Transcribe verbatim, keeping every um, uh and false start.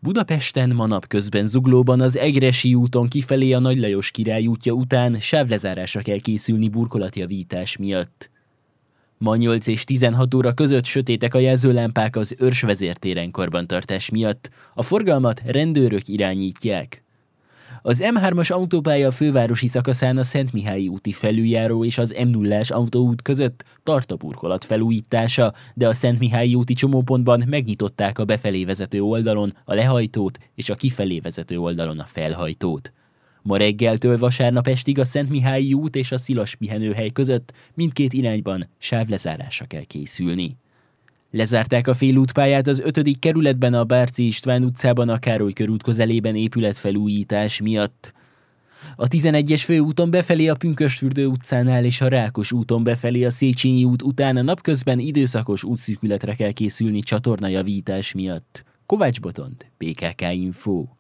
Budapesten ma napközben Zuglóban az Egressy úton kifelé a Nagy Lajos Király útja után sávlezárásra kell készülni burkolatjavítás miatt. Ma nyolc és tizenhat óra között sötétek a jelzőlámpák az Örs vezértéren karbantartás miatt, a forgalmat rendőrök irányítják. Az em hármas autópálya fővárosi szakaszán a Szentmihályi úti felüljáró és az em nullás autóút között tart a burkolat felújítása, de a Szentmihályi úti csomópontban megnyitották a befelé vezető oldalon a lehajtót és a kifelé vezető oldalon a felhajtót. Ma reggeltől vasárnap estig a Szentmihályi út és a Szilas pihenőhely között mindkét irányban sávlezárásra kell készülni. Lezárták a félútpályát az ötödik kerületben a Bárci István utcában a Károly körút közelében épületfelújítás miatt. A tizenegyes főúton befelé a Pünkösdfürdő utcánál és a Rákos úton befelé a Széchenyi út után napközben időszakos útszűkületre kell készülni csatornajavítás miatt. Kovács Botond, bé ká ká Info.